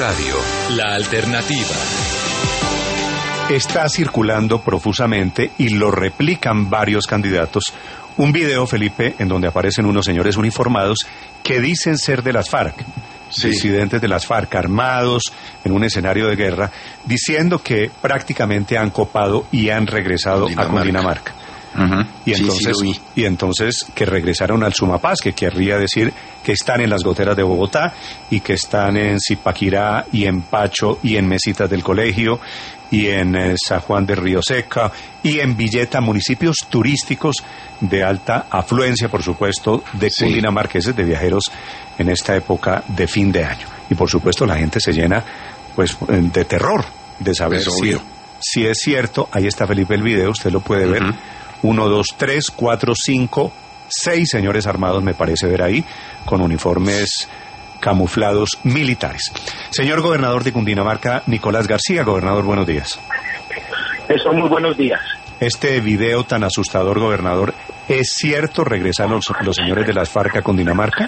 Radio, la alternativa. Está circulando profusamente y lo replican varios candidatos. Un video, Felipe, en donde aparecen unos señores uniformados que dicen ser de las FARC, sí, disidentes de las FARC, armados en un escenario de guerra, diciendo que prácticamente han copado y han regresado a Cundinamarca. Uh-huh. Y entonces que regresaron al Sumapaz, que querría decir que están en las goteras de Bogotá y que están en Zipaquirá y en Pacho y en Mesitas del Colegio y en San Juan de Río Seca y en Villeta, municipios turísticos de alta afluencia, por supuesto, de cundinamarqueses, de viajeros en esta época de fin de año. Y por supuesto la gente se llena pues de terror de saber si es cierto. Ahí está, Felipe, el video, usted lo puede ver. 1, 2, 3, 4, 5, 6 señores armados, me parece ver ahí, con uniformes camuflados militares. Señor gobernador de Cundinamarca, Nicolás García. Gobernador, buenos días. Muy buenos días. Este video tan asustador, gobernador, ¿es cierto? ¿Regresaron los señores de las FARC a Cundinamarca?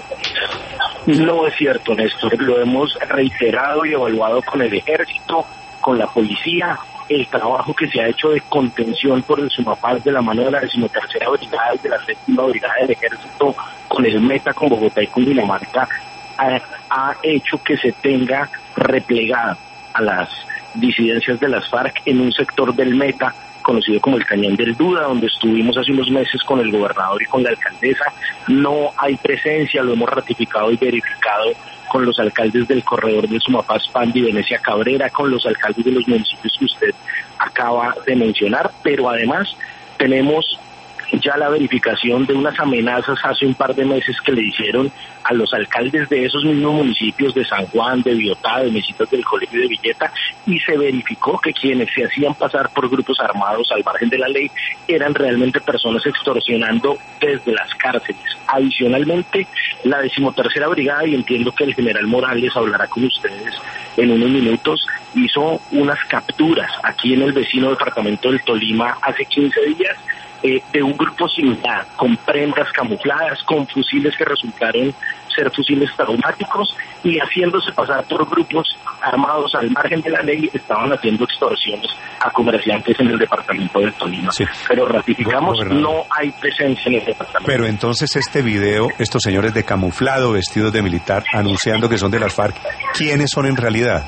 No es cierto, Néstor. Lo hemos reiterado y evaluado con el ejército, con la policía. El trabajo que se ha hecho de contención por el Sumapaz de la mano de la 13ª Brigada y de la 7ª Brigada del Ejército con el Meta, con Bogotá y Cundinamarca, ha hecho que se tenga replegada a las disidencias de las FARC en un sector del Meta conocido como el Cañón del Duda, donde estuvimos hace unos meses con el gobernador y con la alcaldesa. No hay presencia, lo hemos ratificado y verificado con los alcaldes del corredor del Sumapaz, Pandi, Venecia, Cabrera, con los alcaldes de los municipios que usted acaba de mencionar, pero además tenemos ya la verificación de unas amenazas hace un par de meses que le hicieron a los alcaldes de esos mismos municipios de San Juan, de Biotá, de Mesitas del Colegio de Villeta, y se verificó que quienes se hacían pasar por grupos armados al margen de la ley eran realmente personas extorsionando desde las cárceles. Adicionalmente, la 13ª Brigada, y entiendo que el general Morales hablará con ustedes en unos minutos, hizo unas capturas aquí en el vecino departamento del Tolima hace 15 días, de un grupo similar, con prendas camufladas, con fusiles que resultaron ser fusiles traumáticos, y haciéndose pasar por grupos armados al margen de la ley, estaban haciendo extorsiones a comerciantes en el departamento del Tolima. Sí. Pero ratificamos, no hay presencia en el departamento. Pero entonces este video, estos señores de camuflado, vestidos de militar, anunciando que son de las FARC, ¿quiénes son en realidad?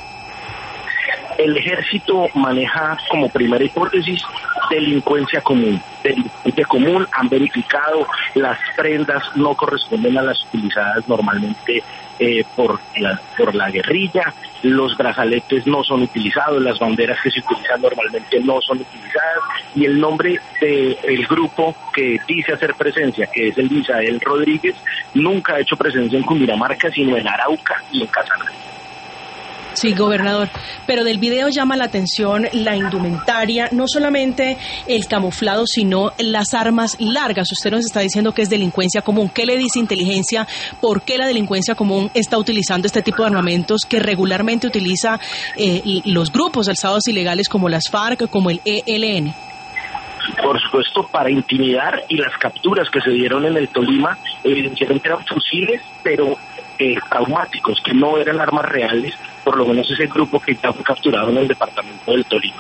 El ejército maneja como primera hipótesis delincuencia común. Delincuencia común, han verificado, las prendas no corresponden a las utilizadas normalmente por la guerrilla, los brazaletes no son utilizados, las banderas que se utilizan normalmente no son utilizadas, y el nombre del grupo que dice hacer presencia, que es el Misael Rodríguez, nunca ha hecho presencia en Cundinamarca, sino en Arauca y en Casanare. Sí, gobernador, pero del video llama la atención la indumentaria, no solamente el camuflado, sino las armas largas. Usted nos está diciendo que es delincuencia común. ¿Qué le dice inteligencia? ¿Por qué la delincuencia común está utilizando este tipo de armamentos que regularmente utiliza los grupos alzados ilegales como las FARC, como el ELN? Por supuesto, para intimidar, y las capturas que se dieron en el Tolima evidenciaron que eran fusiles, pero traumáticos, que no eran armas reales, por lo menos ese grupo que ya fue capturado en el departamento del Tolima.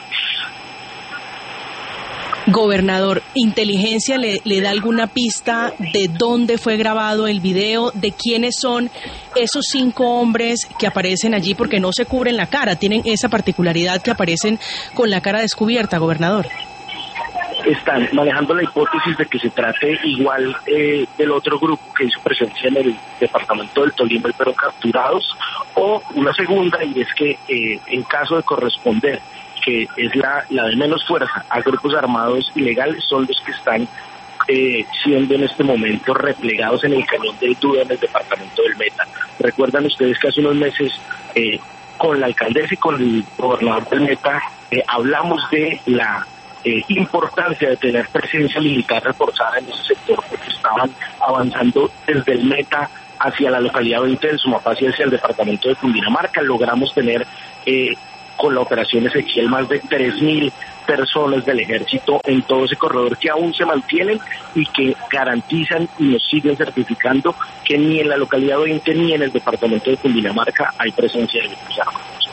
Gobernador, ¿inteligencia le da alguna pista de dónde fue grabado el video, de quiénes son esos 5 hombres que aparecen allí, porque no se cubren la cara, tienen esa particularidad que aparecen con la cara descubierta, gobernador? Están manejando la hipótesis de que se trate igual del otro grupo que hizo presencia en el departamento del Tolima, pero capturados, o una segunda, y es que en caso de corresponder, que es la de menos fuerza, a grupos armados ilegales, son los que están siendo en este momento replegados en el Cañón del Duda, en el departamento del Meta. Recuerdan ustedes que hace unos meses con la alcaldesa y con el gobernador del Meta hablamos de la importancia de tener presencia militar reforzada en ese sector, porque estaban avanzando desde el Meta hacia la localidad 20 del Sumapaz y hacia el departamento de Cundinamarca. Logramos tener con la operación Ezequiel más de 3.000 personas del ejército en todo ese corredor, que aún se mantienen y que garantizan y nos siguen certificando que ni en la localidad 20 ni en el departamento de Cundinamarca hay presencia de grupos armados.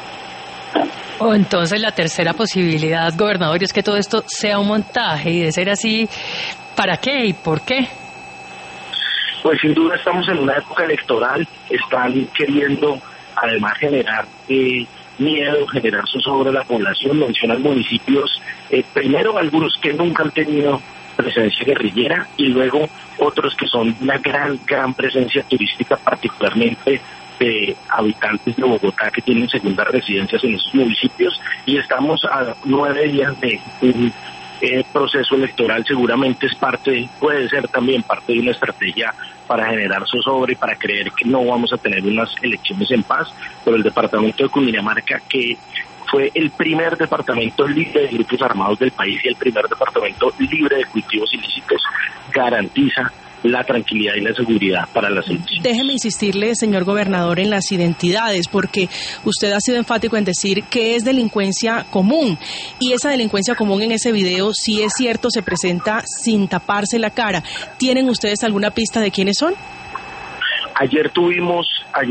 O entonces la tercera posibilidad, gobernador, es que todo esto sea un montaje, y de ser así, ¿para qué y por qué? Pues sin duda estamos en una época electoral, están queriendo además generar miedo, generar zozobra a la población, mencionan municipios, primero algunos que nunca han tenido presencia guerrillera y luego otros que son una gran presencia turística, particularmente de habitantes de Bogotá que tienen segundas residencias en esos municipios, y estamos a 9 días de un proceso electoral. Seguramente puede ser también parte de una estrategia para generar zozobra y para creer que no vamos a tener unas elecciones en paz, pero el departamento de Cundinamarca, que fue el primer departamento libre de grupos armados del país y el primer departamento libre de cultivos ilícitos, garantiza la tranquilidad y la seguridad para las elecciones. Déjeme insistirle, señor gobernador, en las identidades, porque usted ha sido enfático en decir que es delincuencia común, y esa delincuencia común en ese video, si es cierto, se presenta sin taparse la cara. ¿Tienen ustedes alguna pista de quiénes son? Ayer tuvimos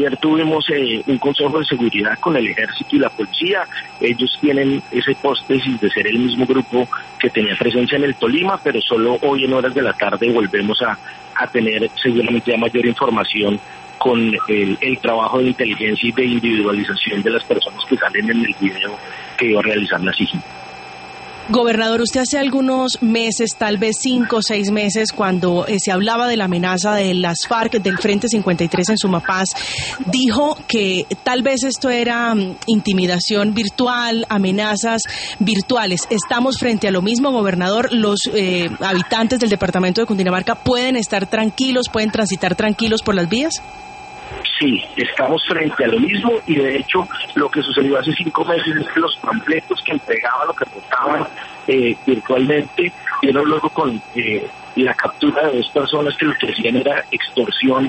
un consejo de seguridad con el ejército y la policía. Ellos tienen esa hipótesis de ser el mismo grupo que tenía presencia en el Tolima, pero solo hoy en horas de la tarde volvemos a tener seguramente ya mayor información con el trabajo de inteligencia y de individualización de las personas que salen en el video que iba a realizar la SIGIN. Gobernador, usted hace algunos meses, tal vez 5 o 6 meses, cuando se hablaba de la amenaza de las FARC, del Frente 53 en Sumapaz, dijo que tal vez esto era intimidación virtual, amenazas virtuales. ¿Estamos frente a lo mismo, gobernador? ¿Los habitantes del departamento de Cundinamarca pueden estar tranquilos, pueden transitar tranquilos por las vías? Sí, estamos frente a lo mismo, y de hecho lo que sucedió hace 5 meses es que los panfletos que entregaban o que votaban virtualmente vieron luego con la captura de 2 personas que lo que hacían era extorsión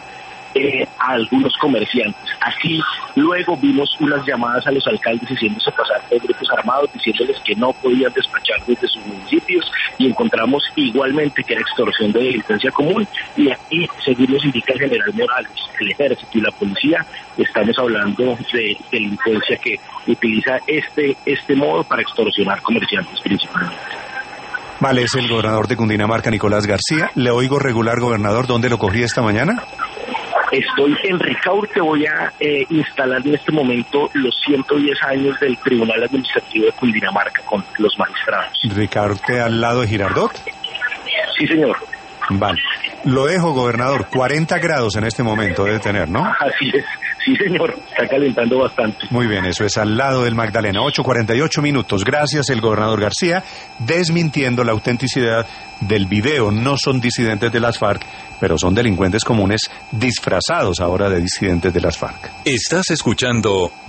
a algunos comerciantes. Así luego vimos unas llamadas a los alcaldes haciéndose pasar por grupos armados, diciéndoles que no podían despachar desde sus municipios, y encontramos igualmente que era extorsión de delincuencia común, y aquí, según nos indica el general Morales, el ejército y la policía, estamos hablando de delincuencia que utiliza este modo para extorsionar comerciantes principalmente. Vale, es el gobernador de Cundinamarca, Nicolás García. Le oigo regular, gobernador. ¿Dónde lo cogí esta mañana? Estoy en Ricaurte, voy a instalar en este momento los 110 años del Tribunal Administrativo de Cundinamarca con los magistrados. ¿Ricaurte al lado de Girardot? Sí, señor. Vale. Lo dejo, gobernador. 40 grados en este momento debe tener, ¿no? Así es. Sí, señor. Está calentando bastante. Muy bien, eso es al lado del Magdalena. 8:48. Gracias, el gobernador García, desmintiendo la autenticidad del video. No son disidentes de las FARC, pero son delincuentes comunes disfrazados ahora de disidentes de las FARC. Estás escuchando